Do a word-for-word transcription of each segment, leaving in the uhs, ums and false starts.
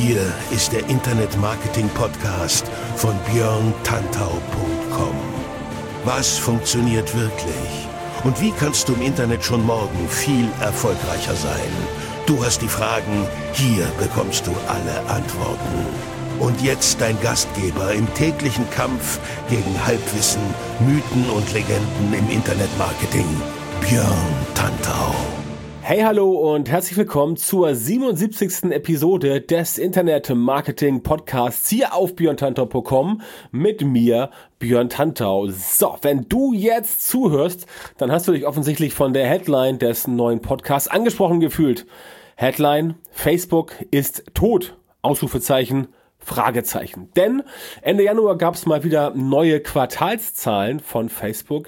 Hier ist der Internet-Marketing-Podcast von björn tantau punkt com. Was funktioniert wirklich? Und wie kannst du im Internet schon morgen viel erfolgreicher sein? Du hast die Fragen, hier bekommst du alle Antworten. Und jetzt dein Gastgeber im täglichen Kampf gegen Halbwissen, Mythen und Legenden im Internetmarketing, Björn Tantau. Hey, hallo und herzlich willkommen zur siebenundsiebzigsten Episode des Internet-Marketing-Podcasts hier auf björn tantau punkt com mit mir, Björn Tantau. So, wenn du jetzt zuhörst, dann hast du dich offensichtlich von der Headline des neuen Podcasts angesprochen gefühlt. Headline: Facebook ist tot, Ausrufezeichen, Fragezeichen. Denn Ende Januar gab es mal wieder neue Quartalszahlen von Facebook.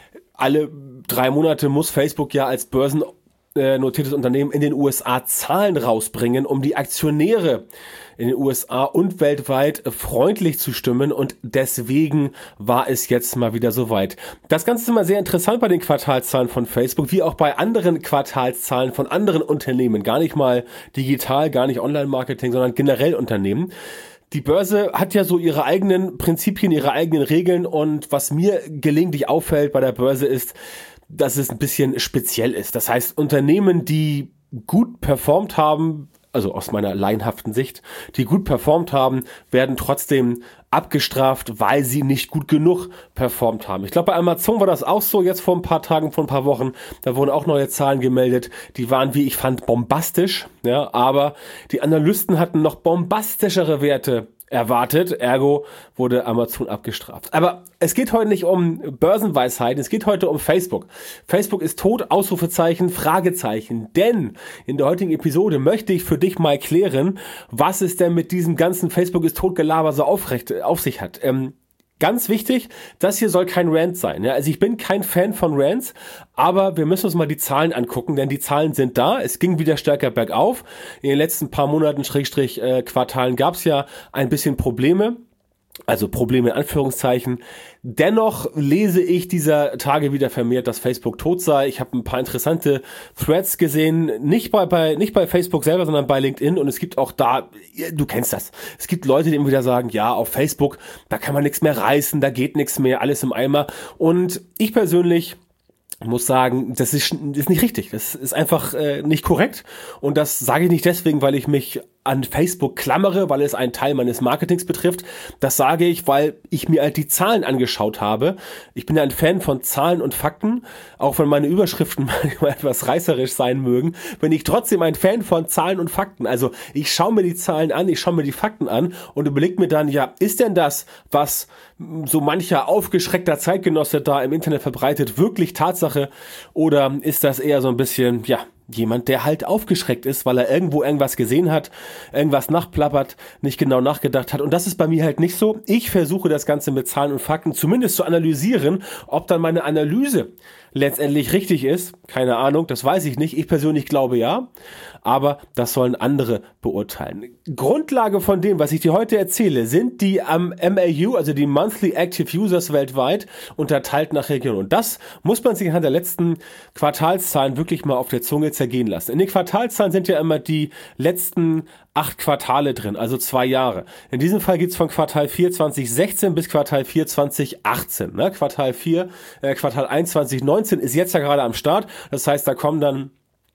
Alle drei Monate muss Facebook ja als Börsen notiertes Unternehmen in den U S A Zahlen rausbringen, um die Aktionäre in den U S A und weltweit freundlich zu stimmen, und deswegen war es jetzt mal wieder soweit. Das Ganze ist immer sehr interessant bei den Quartalszahlen von Facebook, wie auch bei anderen Quartalszahlen von anderen Unternehmen, gar nicht mal digital, gar nicht Online-Marketing, sondern generell Unternehmen. Die Börse hat ja so ihre eigenen Prinzipien, ihre eigenen Regeln, und was mir gelegentlich auffällt bei der Börse ist, dass es ein bisschen speziell ist. Das heißt, Unternehmen, die gut performt haben, also aus meiner laienhaften Sicht, die gut performt haben, werden trotzdem abgestraft, weil sie nicht gut genug performt haben. Ich glaube, bei Amazon war das auch so, jetzt vor ein paar Tagen, vor ein paar Wochen, da wurden auch neue Zahlen gemeldet, die waren, wie ich fand, bombastisch, ja, aber die Analysten hatten noch bombastischere Werte erwartet, ergo wurde Amazon abgestraft. Aber es geht heute nicht um Börsenweisheiten, es geht heute um Facebook. Facebook ist tot, Ausrufezeichen, Fragezeichen. Denn in der heutigen Episode möchte ich für dich mal klären, was es denn mit diesem ganzen Facebook ist tot Gelaber so aufrecht, auf sich hat. Ähm, Ganz wichtig, das hier soll kein Rant sein. Ja? Also ich bin kein Fan von Rants, aber wir müssen uns mal die Zahlen angucken, denn die Zahlen sind da. Es ging wieder stärker bergauf. In den letzten paar Monaten, Schrägstrich äh, Quartalen, gab es ja ein bisschen Probleme. Also Probleme in Anführungszeichen. Dennoch lese ich dieser Tage wieder vermehrt, dass Facebook tot sei. Ich habe ein paar interessante Threads gesehen, nicht bei, bei nicht bei Facebook selber, sondern bei LinkedIn. Und es gibt auch da, du kennst das, es gibt Leute, die immer wieder sagen, ja, auf Facebook, da kann man nichts mehr reißen, da geht nichts mehr, alles im Eimer. Und ich persönlich muss sagen, das ist, ist nicht richtig. Das ist einfach äh, nicht korrekt. Und das sage ich nicht deswegen, weil ich mich an Facebook klammere, weil es einen Teil meines Marketings betrifft. Das sage ich, weil ich mir halt die Zahlen angeschaut habe. Ich bin ja ein Fan von Zahlen und Fakten. Auch wenn meine Überschriften manchmal etwas reißerisch sein mögen, bin ich trotzdem ein Fan von Zahlen und Fakten. Also ich schaue mir die Zahlen an, ich schaue mir die Fakten an und überlege mir dann, ja, ist denn das, was so mancher aufgeschreckter Zeitgenosse da im Internet verbreitet, wirklich Tatsache? Oder ist das eher so ein bisschen, ja, jemand, der halt aufgeschreckt ist, weil er irgendwo irgendwas gesehen hat, irgendwas nachplappert, nicht genau nachgedacht hat. Und das ist bei mir halt nicht so. Ich versuche das Ganze mit Zahlen und Fakten zumindest zu analysieren. Ob dann meine Analyse letztendlich richtig ist, keine Ahnung, das weiß ich nicht. Ich persönlich glaube ja, aber das sollen andere beurteilen. Grundlage von dem, was ich dir heute erzähle, sind die um, M A U, also die Monthly Active Users weltweit, unterteilt nach Region. Und das muss man sich anhand der letzten Quartalszahlen wirklich mal auf der Zunge zergehen lassen. In den Quartalszahlen sind ja immer die letzten acht Quartale drin, also zwei Jahre. In diesem Fall geht's von Quartal vier zwanzig sechzehn bis Quartal vier zwanzig achtzehn. Ne? Quartal vier, äh, Quartal eins zwanzig neunzehn ist jetzt ja gerade am Start. Das heißt, da kommen dann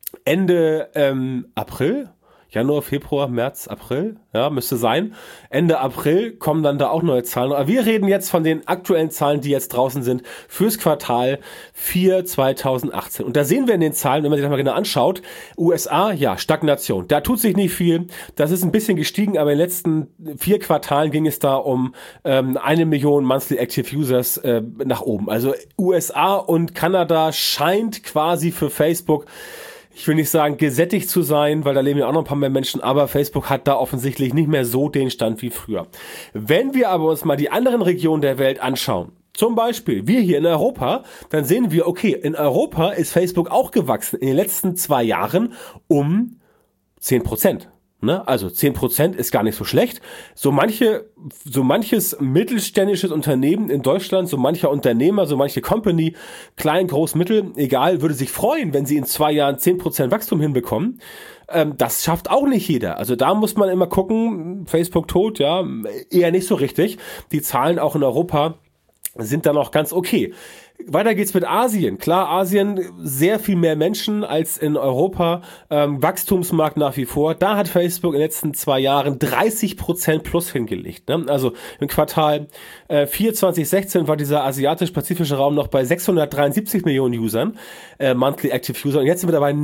Ende ähm, April, Januar, Februar, März, April, ja, müsste sein. Ende April kommen dann da auch neue Zahlen. Aber wir reden jetzt von den aktuellen Zahlen, die jetzt draußen sind fürs Quartal vier zweitausendachtzehn. Und da sehen wir in den Zahlen, wenn man sich das mal genau anschaut, U S A, ja, Stagnation. Da tut sich nicht viel. Das ist ein bisschen gestiegen, aber in den letzten vier Quartalen ging es da um ähm, eine Million Monthly Active Users äh, nach oben. Also U S A und Kanada scheint quasi für Facebook, ich will nicht sagen gesättigt zu sein, weil da leben ja auch noch ein paar mehr Menschen, aber Facebook hat da offensichtlich nicht mehr so den Stand wie früher. Wenn wir aber uns mal die anderen Regionen der Welt anschauen, zum Beispiel wir hier in Europa, dann sehen wir, okay, in Europa ist Facebook auch gewachsen in den letzten zwei Jahren um zehn Prozent. Ne? Also zehn Prozent ist gar nicht so schlecht. So manche, so manches mittelständisches Unternehmen in Deutschland, so mancher Unternehmer, so manche Company, klein, groß, mittel, egal, würde sich freuen, wenn sie in zwei Jahren zehn Prozent Wachstum hinbekommen. Ähm, das schafft auch nicht jeder. Also da muss man immer gucken, Facebook tot, ja, eher nicht so richtig. Die Zahlen auch in Europa sind dann auch ganz okay. Weiter geht's mit Asien. Klar, Asien, sehr viel mehr Menschen als in Europa. Ähm, Wachstumsmarkt nach wie vor. Da hat Facebook in den letzten zwei Jahren dreißig Prozent plus hingelegt. Ne? Also im Quartal äh, vier zwanzig sechzehn war dieser asiatisch-pazifische Raum noch bei sechshundertdreiundsiebzig Millionen Usern, äh, Monthly Active User. Und jetzt sind wir dabei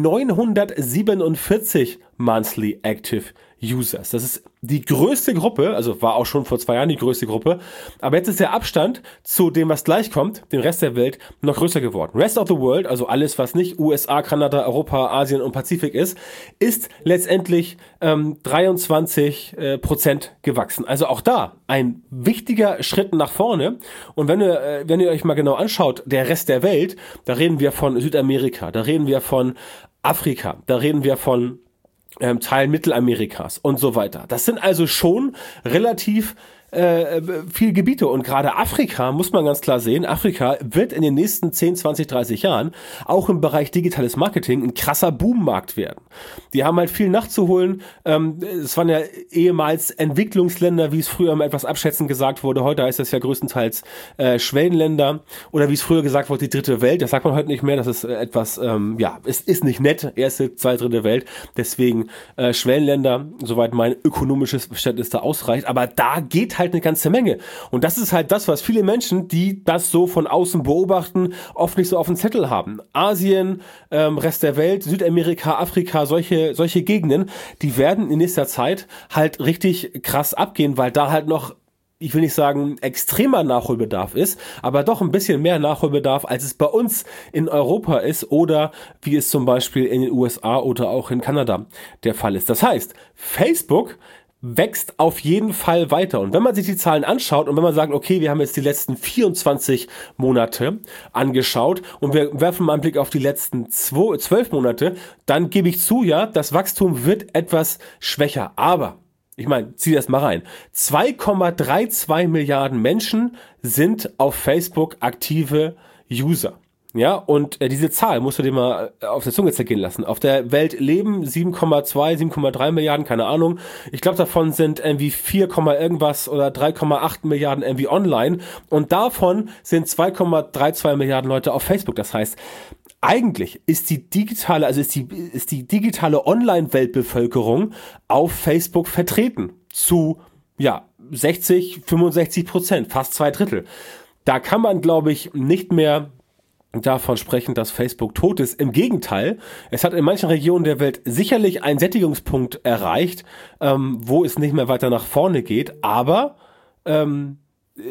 neunhundertsiebenundvierzig Monthly Active Users. Das ist die größte Gruppe, also war auch schon vor zwei Jahren die größte Gruppe, aber jetzt ist der Abstand zu dem, was gleich kommt, dem Rest der Welt, noch größer geworden. Rest of the World, also alles, was nicht U S A, Kanada, Europa, Asien und Pazifik ist, ist letztendlich ähm, dreiundzwanzig Prozent gewachsen. Also auch da ein wichtiger Schritt nach vorne. Und wenn ihr, äh, wenn ihr euch mal genau anschaut, der Rest der Welt, da reden wir von Südamerika, da reden wir von Afrika, da reden wir von Ähm, Teilen Mittelamerikas und so weiter. Das sind also schon relativ äh, viele Gebiete und gerade Afrika, muss man ganz klar sehen, Afrika wird in den nächsten zehn, zwanzig, dreißig Jahren auch im Bereich digitales Marketing ein krasser Boommarkt werden. Die haben halt viel nachzuholen. Ähm, es waren ja ehemals Entwicklungsländer, wie es früher mal etwas abschätzend gesagt wurde. Heute heißt das ja größtenteils äh, Schwellenländer oder wie es früher gesagt wurde, die dritte Welt. Das sagt man heute nicht mehr. Das ist äh, etwas, ähm, ja, es ist nicht nett. Erste, zweite, dritte Welt. Deswegen äh, Schwellenländer, soweit mein ökonomisches Verständnis da ausreicht. Aber da geht halt eine ganze Menge. Und das ist halt das, was viele Menschen, die das so von außen beobachten, oft nicht so auf dem Zettel haben. Asien, ähm, Rest der Welt, Südamerika, Afrika, solche, solche Gegenden, die werden in nächster Zeit halt richtig krass abgehen, weil da halt noch, ich will nicht sagen, extremer Nachholbedarf ist, aber doch ein bisschen mehr Nachholbedarf, als es bei uns in Europa ist oder wie es zum Beispiel in den U S A oder auch in Kanada der Fall ist. Das heißt, Facebook wächst auf jeden Fall weiter. Und wenn man sich die Zahlen anschaut und wenn man sagt, okay, wir haben jetzt die letzten vierundzwanzig Monate angeschaut und wir werfen mal einen Blick auf die letzten zwölf Monate, dann gebe ich zu, ja, das Wachstum wird etwas schwächer. Aber, ich meine, zieh das mal rein. zwei Komma zweiunddreißig Milliarden Menschen sind auf Facebook aktive User. Ja, und äh, diese Zahl musst du dir mal auf der Zunge zergehen lassen. Auf der Welt leben sieben Komma zwei, sieben Komma drei Milliarden, keine Ahnung. Ich glaube, davon sind irgendwie vier, irgendwas oder drei Komma acht Milliarden irgendwie online. Und davon sind zwei Komma zweiunddreißig Milliarden Leute auf Facebook. Das heißt, eigentlich ist die digitale, also ist die, ist die digitale Online-Weltbevölkerung auf Facebook vertreten. Zu, ja, sechzig, fünfundsechzig Prozent, fast zwei Drittel. Da kann man, glaube ich, nicht mehr davon sprechen, dass Facebook tot ist. Im Gegenteil, es hat in manchen Regionen der Welt sicherlich einen Sättigungspunkt erreicht, ähm, wo es nicht mehr weiter nach vorne geht, aber ähm,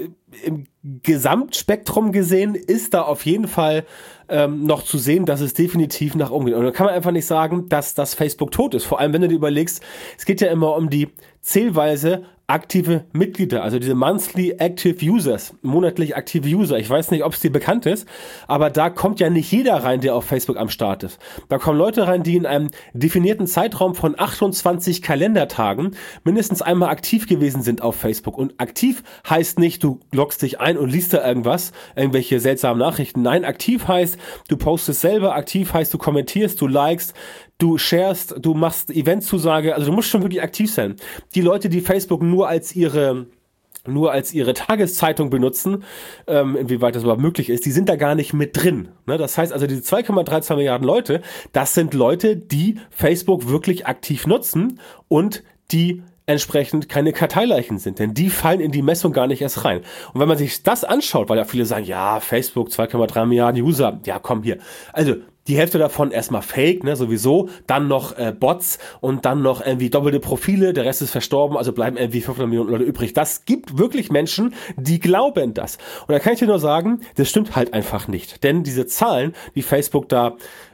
im Gesamtspektrum gesehen ist da auf jeden Fall ähm, noch zu sehen, dass es definitiv nach oben geht. Und da kann man einfach nicht sagen, dass das Facebook tot ist. Vor allem, wenn du dir überlegst, es geht ja immer um die zählweise aktive Mitglieder, also diese Monthly Active Users, monatlich aktive User. Ich weiß nicht, ob es dir bekannt ist, aber da kommt ja nicht jeder rein, der auf Facebook am Start ist. Da kommen Leute rein, die in einem definierten Zeitraum von achtundzwanzig Kalendertagen mindestens einmal aktiv gewesen sind auf Facebook. Und aktiv heißt nicht, du loggst dich ein und liest da irgendwas, irgendwelche seltsamen Nachrichten. Nein, aktiv heißt, du postest selber, aktiv heißt, du kommentierst, du likest, du sharest, du machst Eventzusage, also du musst schon wirklich aktiv sein. Die Leute, die Facebook nur als ihre nur als ihre Tageszeitung benutzen, ähm, inwieweit das überhaupt möglich ist, die sind da gar nicht mit drin. Ne? Das heißt also, diese zwei Komma zweiunddreißig Milliarden Leute, das sind Leute, die Facebook wirklich aktiv nutzen und die entsprechend keine Karteileichen sind, denn die fallen in die Messung gar nicht erst rein. Und wenn man sich das anschaut, weil ja viele sagen, ja, Facebook, zwei Komma drei Milliarden User, ja komm hier, also die Hälfte davon erstmal Fake, ne, sowieso, dann noch äh, Bots und dann noch irgendwie doppelte Profile, der Rest ist verstorben, also bleiben irgendwie fünfhundert Millionen Leute übrig. Das gibt wirklich Menschen, die glauben das. Und da kann ich dir nur sagen, das stimmt halt einfach nicht. Denn diese Zahlen, die Facebook da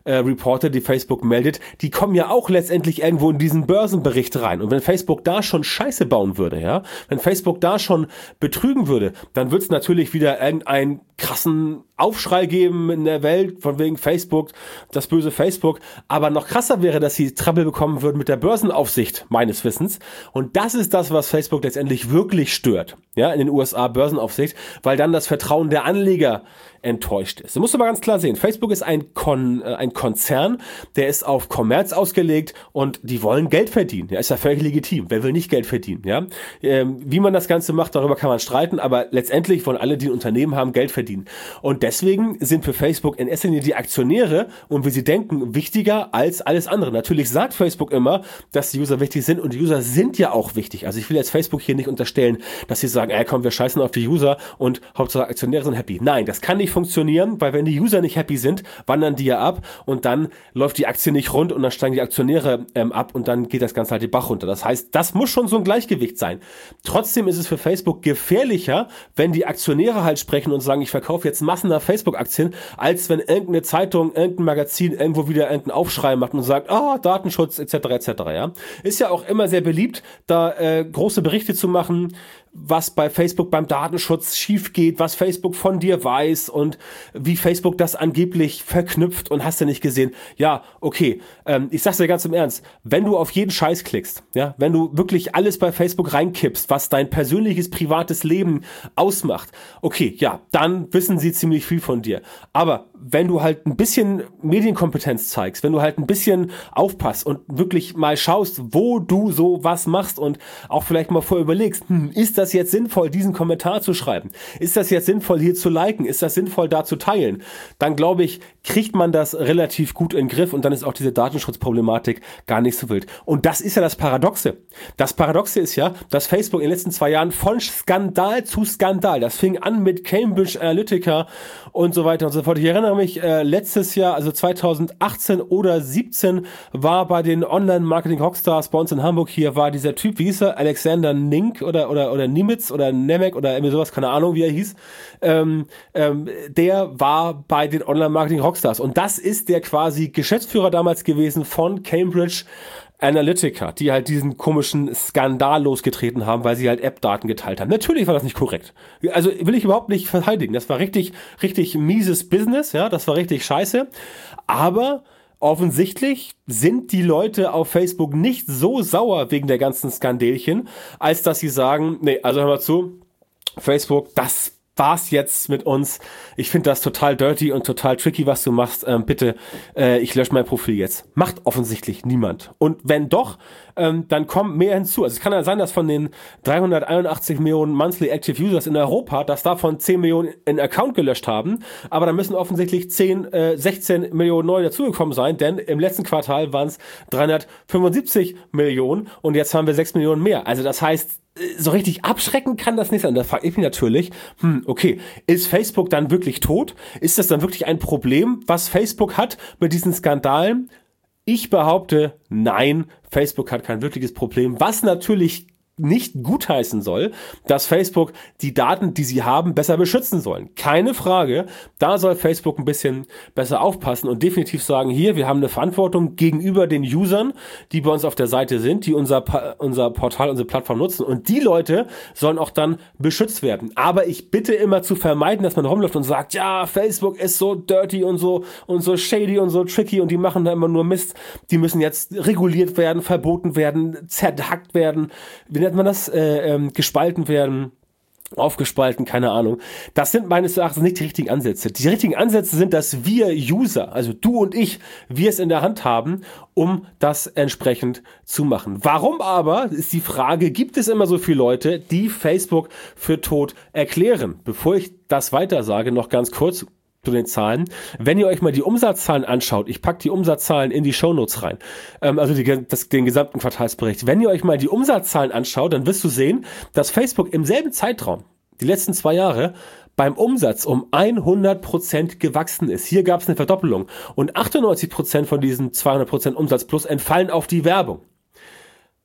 äh, Reporter, die Facebook meldet, die kommen ja auch letztendlich irgendwo in diesen Börsenbericht rein. Und wenn Facebook da schon Scheiße bauen würde, ja, wenn Facebook da schon betrügen würde, dann wird es natürlich wieder irgendeinen krassen Aufschrei geben in der Welt, von wegen Facebook, das böse Facebook. Aber noch krasser wäre, dass sie Trouble bekommen würden mit der Börsenaufsicht, meines Wissens. Und das ist das, was Facebook letztendlich wirklich stört, ja, in den U S A Börsenaufsicht, weil dann das Vertrauen der Anleger enttäuscht ist. Du musst aber ganz klar sehen, Facebook ist ein, Kon, äh, ein Konzern, der ist auf Kommerz ausgelegt und die wollen Geld verdienen. Ja, ist ja völlig legitim. Wer will nicht Geld verdienen? Ja, ähm, wie man das Ganze macht, darüber kann man streiten, aber letztendlich wollen alle, die ein Unternehmen haben, Geld verdienen. Und deswegen sind für Facebook in erster Linie die Aktionäre und wie sie denken, wichtiger als alles andere. Natürlich sagt Facebook immer, dass die User wichtig sind und die User sind ja auch wichtig. Also ich will jetzt Facebook hier nicht unterstellen, dass sie sagen, ey komm, wir scheißen auf die User und Hauptsache Aktionäre sind happy. Nein, das kann nicht funktionieren, weil wenn die User nicht happy sind, wandern die ja ab und dann läuft die Aktie nicht rund und dann steigen die Aktionäre ähm, ab und dann geht das Ganze halt die Bach runter. Das heißt, das muss schon so ein Gleichgewicht sein. Trotzdem ist es für Facebook gefährlicher, wenn die Aktionäre halt sprechen und sagen, ich verkaufe jetzt Massen nach Facebook-Aktien, als wenn irgendeine Zeitung, irgendein Magazin irgendwo wieder irgendeinen Aufschrei macht und sagt, ah, Datenschutz et cetera et cetera. Ja, ist ja auch immer sehr beliebt, da äh, große Berichte zu machen, was bei Facebook beim Datenschutz schief geht, was Facebook von dir weiß und wie Facebook das angeblich verknüpft und hast du nicht gesehen. Ja, okay, ähm, ich sag's dir ganz im Ernst, wenn du auf jeden Scheiß klickst, ja, wenn du wirklich alles bei Facebook reinkippst, was dein persönliches, privates Leben ausmacht, okay, ja, dann wissen sie ziemlich viel von dir. Aber wenn du halt ein bisschen Medienkompetenz zeigst, wenn du halt ein bisschen aufpasst und wirklich mal schaust, wo du so was machst und auch vielleicht mal vorher überlegst, hm, ist das jetzt sinnvoll, diesen Kommentar zu schreiben? Ist das jetzt sinnvoll, hier zu liken? Ist das sinnvoll, da zu teilen? Dann glaube ich, kriegt man das relativ gut in den Griff und dann ist auch diese Datenschutzproblematik gar nicht so wild. Und das ist ja das Paradoxe. Das Paradoxe ist ja, dass Facebook in den letzten zwei Jahren von Skandal zu Skandal, das fing an mit Cambridge Analytica und so weiter und so fort. Ich erinnere mich, äh, letztes Jahr, also zweitausendachtzehn oder siebzehn, war bei den Online-Marketing-Rockstars bei uns in Hamburg, hier war dieser Typ, wie hieß er, Alexander Nink oder, oder, oder Nimitz oder Nemec oder irgendwie sowas, keine Ahnung, wie er hieß, ähm, ähm, der war bei den Online-Marketing-Rockstars und das ist der quasi Geschäftsführer damals gewesen von Cambridge Analytica, die halt diesen komischen Skandal losgetreten haben, weil sie halt App-Daten geteilt haben. Natürlich war das nicht korrekt. Also will ich überhaupt nicht verteidigen. Das war richtig, richtig mieses Business, ja, das war richtig scheiße. Aber offensichtlich sind die Leute auf Facebook nicht so sauer wegen der ganzen Skandälchen, als dass sie sagen, nee, also hör mal zu, Facebook, das war's jetzt mit uns. Ich finde das total dirty und total tricky, was du machst. Ähm, bitte, äh, ich lösche mein Profil jetzt. Macht offensichtlich niemand. Und wenn doch, ähm, dann kommt mehr hinzu. Also es kann ja sein, dass von den dreihunderteinundachtzig Millionen Monthly Active Users in Europa, dass davon zehn Millionen einen Account gelöscht haben. Aber da müssen offensichtlich zehn, äh, sechzehn Millionen neu dazugekommen sein, denn im letzten Quartal waren es dreihundertfünfundsiebzig Millionen und jetzt haben wir sechs Millionen mehr. Also das heißt, so richtig abschrecken kann das nicht sein. Da frage ich mich natürlich, hm, okay, ist Facebook dann wirklich tot? Ist das dann wirklich ein Problem, was Facebook hat mit diesen Skandalen? Ich behaupte, nein, Facebook hat kein wirkliches Problem, was natürlich nicht gutheißen soll, dass Facebook die Daten, die sie haben, besser beschützen sollen. Keine Frage, da soll Facebook ein bisschen besser aufpassen und definitiv sagen, hier, wir haben eine Verantwortung gegenüber den Usern, die bei uns auf der Seite sind, die unser, unser Portal, unsere Plattform nutzen und die Leute sollen auch dann beschützt werden. Aber ich bitte immer zu vermeiden, dass man rumläuft und sagt, ja, Facebook ist so dirty und so und so shady und so tricky und die machen da immer nur Mist. Die müssen jetzt reguliert werden, verboten werden, zerhackt werden. Wie nennt man das, äh, ähm, gespalten werden, aufgespalten, keine Ahnung. Das sind meines Erachtens nicht die richtigen Ansätze. Die richtigen Ansätze sind, dass wir User, also du und ich, wir es in der Hand haben, um das entsprechend zu machen. Warum aber, ist die Frage, gibt es immer so viele Leute, die Facebook für tot erklären? Bevor ich das weiter sage, noch ganz kurz zu den Zahlen. Wenn ihr euch mal die Umsatzzahlen anschaut, ich packe die Umsatzzahlen in die Shownotes rein, ähm, also die, das, den gesamten Quartalsbericht. Wenn ihr euch mal die Umsatzzahlen anschaut, dann wirst du sehen, dass Facebook im selben Zeitraum, die letzten zwei Jahre, beim Umsatz um hundert Prozent gewachsen ist. Hier gab es eine Verdoppelung und achtundneunzig Prozent von diesen zweihundert Prozent Umsatz plus entfallen auf die Werbung.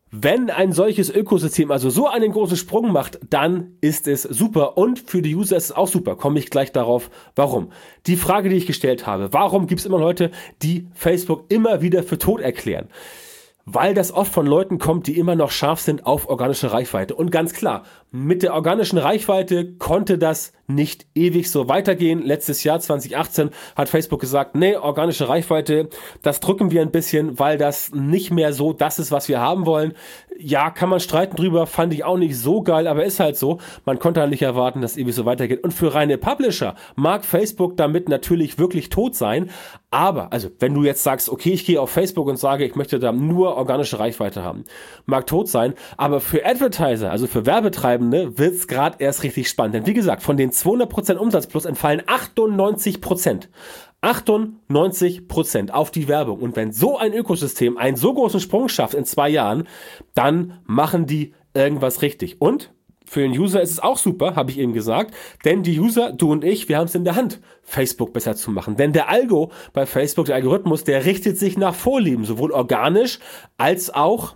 Wenn ein solches Ökosystem also so einen großen Sprung macht, dann ist es super und für die User ist es auch super. Komme ich gleich darauf, warum. Die Frage, die ich gestellt habe, warum gibt es immer Leute, die Facebook immer wieder für tot erklären? Weil das oft von Leuten kommt, die immer noch scharf sind auf organische Reichweite. Und ganz klar, mit der organischen Reichweite konnte das nicht ewig so weitergehen. Letztes Jahr, zwanzig achtzehn, hat Facebook gesagt, nee, organische Reichweite, das drücken wir ein bisschen, weil das nicht mehr so das ist, was wir haben wollen. Ja, kann man streiten drüber, fand ich auch nicht so geil, aber ist halt so. Man konnte halt nicht erwarten, dass es ewig so weitergeht. Und für reine Publisher mag Facebook damit natürlich wirklich tot sein. Aber, also wenn du jetzt sagst, okay, ich gehe auf Facebook und sage, ich möchte da nur organische Reichweite haben, mag tot sein, aber für Advertiser, also für Werbetreibende, wird es gerade erst richtig spannend. Denn wie gesagt, von den zweihundert Prozent Umsatz plus entfallen achtundneunzig Prozent. achtundneunzig Prozent auf die Werbung. Und wenn so ein Ökosystem einen so großen Sprung schafft in zwei Jahren, dann machen die irgendwas richtig. Und für den User ist es auch super, habe ich eben gesagt, denn die User, du und ich, wir haben es in der Hand, Facebook besser zu machen. Denn der Algo bei Facebook, der Algorithmus, der richtet sich nach Vorlieben, sowohl organisch als auch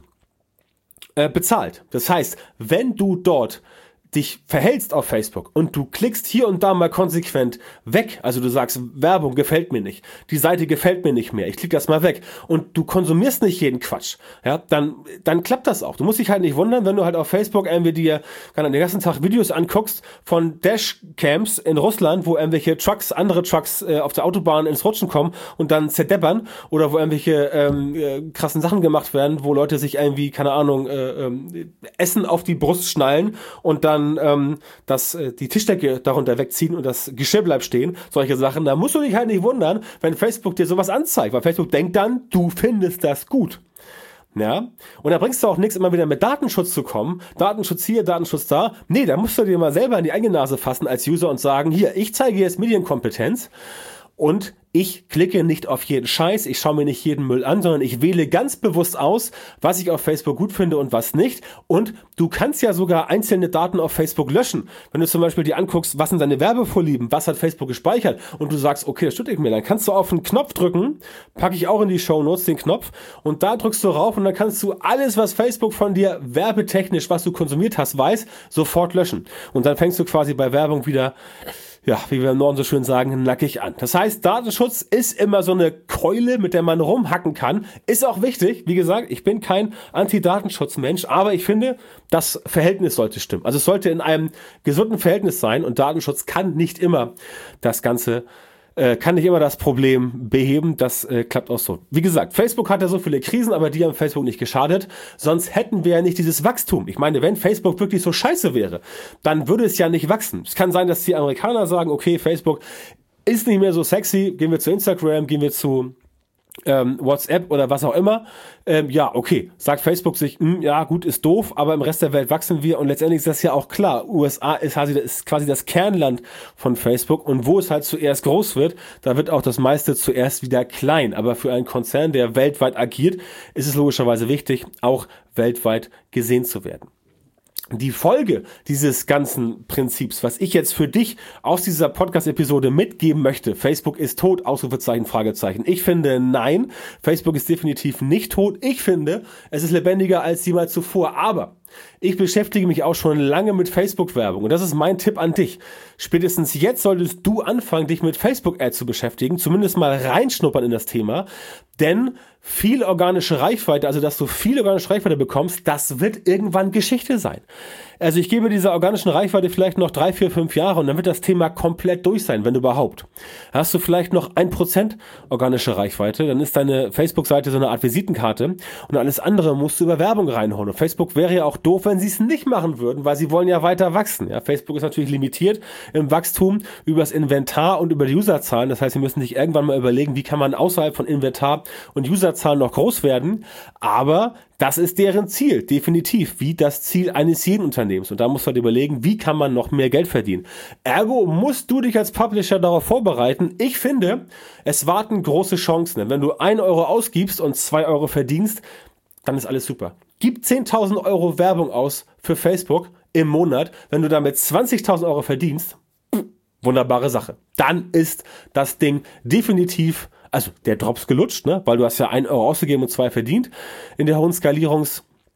äh, bezahlt. Das heißt, wenn du dort dich verhältst auf Facebook und du klickst hier und da mal konsequent weg, also du sagst, Werbung gefällt mir nicht, die Seite gefällt mir nicht mehr, ich klicke das mal weg und du konsumierst nicht jeden Quatsch, ja, dann, dann klappt das auch. Du musst dich halt nicht wundern, wenn du halt auf Facebook irgendwie dir den ganzen Tag Videos anguckst von Dashcams in Russland, wo irgendwelche Trucks, andere Trucks äh, auf der Autobahn ins Rutschen kommen und dann zerdeppern oder wo irgendwelche ähm, äh, krassen Sachen gemacht werden, wo Leute sich irgendwie, keine Ahnung, äh, äh, Essen auf die Brust schnallen und dann Ähm, dass äh, die Tischdecke darunter wegziehen und das Geschirr bleibt stehen, solche Sachen, da musst du dich halt nicht wundern, wenn Facebook dir sowas anzeigt, weil Facebook denkt dann, du findest das gut. Ja, und da bringst du auch nichts, immer wieder mit Datenschutz zu kommen, Datenschutz hier, Datenschutz da, nee, da musst du dir mal selber in die eigene Nase fassen als User und sagen, hier, ich zeige jetzt Medienkompetenz und ich klicke nicht auf jeden Scheiß, ich schaue mir nicht jeden Müll an, sondern ich wähle ganz bewusst aus, was ich auf Facebook gut finde und was nicht. Und du kannst ja sogar einzelne Daten auf Facebook löschen. Wenn du zum Beispiel dir anguckst, was sind deine Werbevorlieben, was hat Facebook gespeichert und du sagst, okay, das stimmt nicht mehr, dann kannst du auf einen Knopf drücken, packe ich auch in die Shownotes den Knopf und da drückst du rauf und dann kannst du alles, was Facebook von dir werbetechnisch, was du konsumiert hast, weiß, sofort löschen. Und dann fängst du quasi bei Werbung wieder, ja, wie wir im Norden so schön sagen, nackig an. Das heißt, Datenschutz ist immer so eine Keule, mit der man rumhacken kann. Ist auch wichtig. Wie gesagt, ich bin kein Anti-Datenschutz-Mensch, aber ich finde, das Verhältnis sollte stimmen. Also es sollte in einem gesunden Verhältnis sein und Datenschutz kann nicht immer das Ganze Äh, kann nicht immer das Problem beheben, das äh, klappt auch so. Wie gesagt, Facebook hat ja so viele Krisen, aber die haben Facebook nicht geschadet, sonst hätten wir ja nicht dieses Wachstum. Ich meine, wenn Facebook wirklich so scheiße wäre, dann würde es ja nicht wachsen. Es kann sein, dass die Amerikaner sagen, okay, Facebook ist nicht mehr so sexy, gehen wir zu Instagram, gehen wir zu Ähm, WhatsApp oder was auch immer, ähm, ja, okay, sagt Facebook sich, mh, ja, gut, ist doof, aber im Rest der Welt wachsen wir und letztendlich ist das ja auch klar. U S A ist, ist quasi das Kernland von Facebook und wo es halt zuerst groß wird, da wird auch das meiste zuerst wieder klein. Aber für einen Konzern, der weltweit agiert, ist es logischerweise wichtig, auch weltweit gesehen zu werden. Die Folge dieses ganzen Prinzips, was ich jetzt für dich aus dieser Podcast-Episode mitgeben möchte, Facebook ist tot, Ausrufezeichen, Fragezeichen. Ich finde, nein, Facebook ist definitiv nicht tot. Ich finde, es ist lebendiger als jemals zuvor, aber ich beschäftige mich auch schon lange mit Facebook-Werbung und das ist mein Tipp an dich. Spätestens jetzt solltest du anfangen, dich mit Facebook-Ads zu beschäftigen, zumindest mal reinschnuppern in das Thema, denn viel organische Reichweite, also dass du viel organische Reichweite bekommst, das wird irgendwann Geschichte sein. Also ich gebe dieser organischen Reichweite vielleicht noch drei, vier, fünf Jahre und dann wird das Thema komplett durch sein, wenn überhaupt. Hast du vielleicht noch ein Prozent organische Reichweite, dann ist deine Facebook-Seite so eine Art Visitenkarte und alles andere musst du über Werbung reinholen. Und Facebook wäre ja auch doof, wenn sie es nicht machen würden, weil sie wollen ja weiter wachsen. Ja, Facebook ist natürlich limitiert im Wachstum über das Inventar und über die Userzahlen. Das heißt, sie müssen sich irgendwann mal überlegen, wie kann man außerhalb von Inventar und Userzahlen noch groß werden. Aber das ist deren Ziel, definitiv, wie das Ziel eines jeden Unternehmens. Und da musst du halt überlegen, wie kann man noch mehr Geld verdienen. Ergo musst du dich als Publisher darauf vorbereiten. Ich finde, es warten große Chancen. Wenn du ein Euro ausgibst und zwei Euro verdienst, dann ist alles super. Gib zehntausend Euro Werbung aus für Facebook im Monat. Wenn du damit zwanzigtausend Euro verdienst, wunderbare Sache. Dann ist das Ding definitiv, also der Drops gelutscht, ne? Weil du hast ja ein Euro ausgegeben und zwei verdient in der hohen Skalierungs-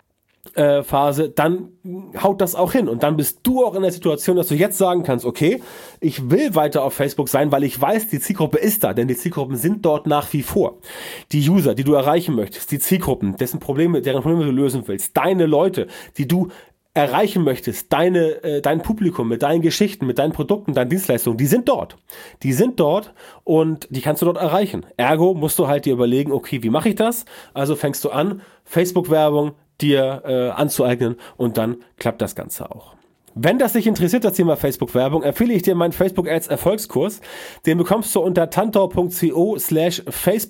Phase, dann haut das auch hin und dann bist du auch in der Situation, dass du jetzt sagen kannst, okay, ich will weiter auf Facebook sein, weil ich weiß, die Zielgruppe ist da, denn die Zielgruppen sind dort nach wie vor. Die User, die du erreichen möchtest, die Zielgruppen, dessen Probleme, deren Probleme du lösen willst, deine Leute, die du erreichen möchtest, deine, äh, dein Publikum mit deinen Geschichten, mit deinen Produkten, deinen Dienstleistungen, die sind dort. Die sind dort und die kannst du dort erreichen. Ergo musst du halt dir überlegen, okay, wie mache ich das? Also fängst du an, Facebook-Werbung dir äh, anzueignen und dann klappt das Ganze auch. Wenn das dich interessiert, das Thema Facebook-Werbung, empfehle ich dir meinen Facebook-Ads-Erfolgskurs. Den bekommst du unter tantor.co slash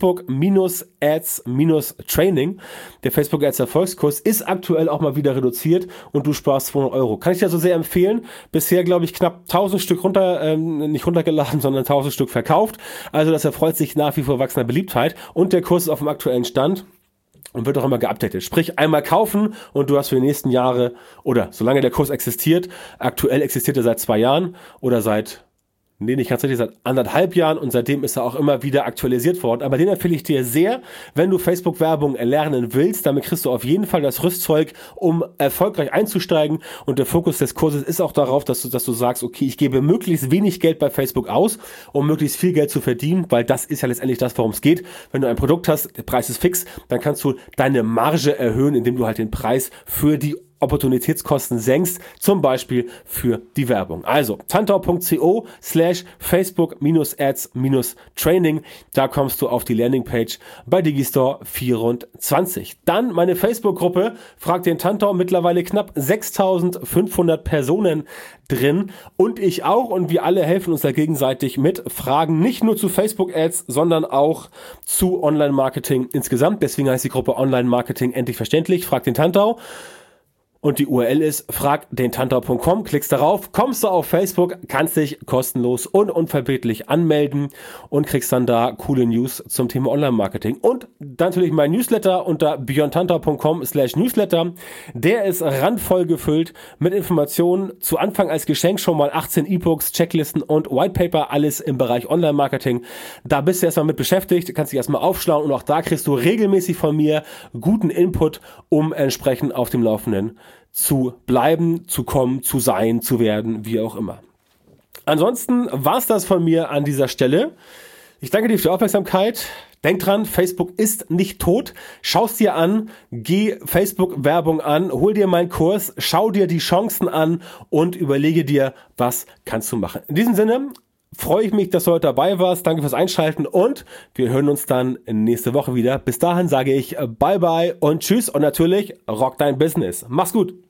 Facebook-Ads-Training. Der Facebook-Ads-Erfolgskurs ist aktuell auch mal wieder reduziert und du sparst zweihundert Euro. Kann ich dir so sehr empfehlen. Bisher, glaube ich, knapp tausend Stück runter, ähm, nicht runtergeladen, sondern tausend Stück verkauft. Also das erfreut sich nach wie vor wachsender Beliebtheit und der Kurs ist auf dem aktuellen Stand. Und wird auch immer geupdatet. Sprich, einmal kaufen und du hast für die nächsten Jahre oder solange der Kurs existiert, aktuell existiert er seit zwei Jahren oder seit, nee, nicht ganz richtig, seit anderthalb Jahren und seitdem ist er auch immer wieder aktualisiert worden. Aber den empfehle ich dir sehr, wenn du Facebook-Werbung erlernen willst. Damit kriegst du auf jeden Fall das Rüstzeug, um erfolgreich einzusteigen. Und der Fokus des Kurses ist auch darauf, dass du, dass du sagst, okay, ich gebe möglichst wenig Geld bei Facebook aus, um möglichst viel Geld zu verdienen, weil das ist ja letztendlich das, worum es geht. Wenn du ein Produkt hast, der Preis ist fix, dann kannst du deine Marge erhöhen, indem du halt den Preis für die Opportunitätskosten senkst, zum Beispiel für die Werbung. Also tantor.co slash Facebook-Ads-Training. Da kommst du auf die Landingpage bei Digistore vierundzwanzig. Dann meine Facebook-Gruppe Frag den Tantor, mittlerweile knapp sechstausendfünfhundert Personen drin und ich auch und wir alle helfen uns da gegenseitig mit Fragen, nicht nur zu Facebook-Ads, sondern auch zu Online-Marketing insgesamt. Deswegen heißt die Gruppe Online-Marketing endlich verständlich. Frag den Tantor. Und die U R L ist frag den tantor punkt com, klickst darauf, kommst du auf Facebook, kannst dich kostenlos und unverbindlich anmelden und kriegst dann da coole News zum Thema Online-Marketing. Und natürlich mein Newsletter unter björn tantor punkt com slash newsletter. Der ist randvoll gefüllt mit Informationen. Zu Anfang als Geschenk schon mal achtzehn E-Books, Checklisten und Whitepaper, alles im Bereich Online-Marketing. Da bist du erstmal mit beschäftigt, kannst dich erstmal aufschlauen und auch da kriegst du regelmäßig von mir guten Input, um entsprechend auf dem Laufenden zu bleiben, zu kommen, zu sein, zu werden, wie auch immer. Ansonsten war's das von mir an dieser Stelle. Ich danke dir für die Aufmerksamkeit. Denk dran, Facebook ist nicht tot. Schau's dir an, geh Facebook-Werbung an, hol dir meinen Kurs, schau dir die Chancen an und überlege dir, was kannst du machen. In diesem Sinne freue ich mich, dass du heute dabei warst. Danke fürs Einschalten und wir hören uns dann nächste Woche wieder. Bis dahin sage ich Bye Bye und Tschüss und natürlich rock dein Business. Mach's gut.